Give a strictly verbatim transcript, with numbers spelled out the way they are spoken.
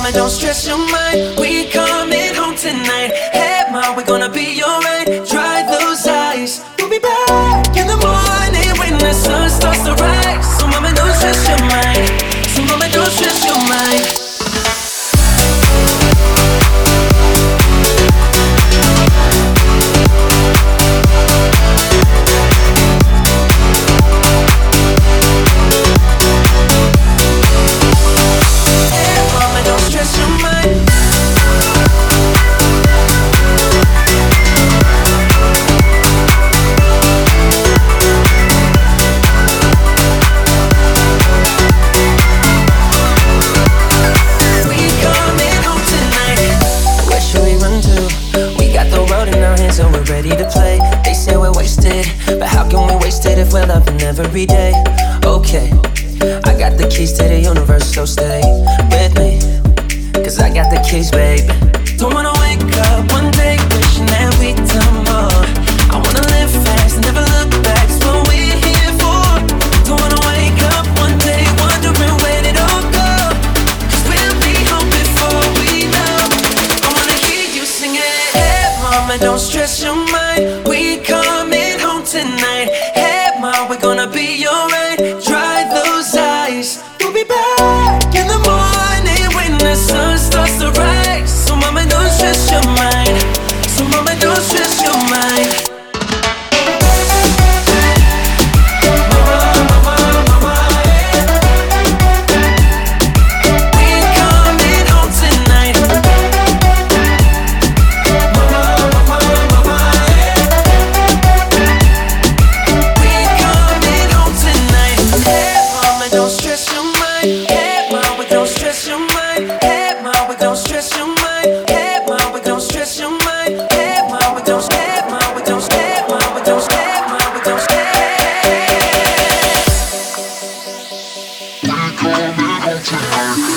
mama, don't stress your mind. We coming home tonight. Hey, ma, we're gonna be alright. Dry those eyes. We'll be back in the morning when the sun starts to rise. So mama, don't stress your mind. So mama, don't stress your mind. So we're ready to play. They say we're wasted, but how can we waste it if we're loving every day? Okay, I got the keys to the universe, so stay with me, cause I got the keys, babe. Don't wanna wake up one day wishing that we'd done more. I wanna live fast and never look back, that's what we're here for. Don't wanna wake up one day wondering where did it all go, cause we'll be home before we know. I wanna hear you sing it. Hey mama, don't stress your mind. We coming home tonight. Hey ma, we're gonna be alright. Dry those eyes. We'll be back in the morning when the sun starts to rise. So mama, don't stress your mind. So mama, don't stress your mind. Coming home tonight.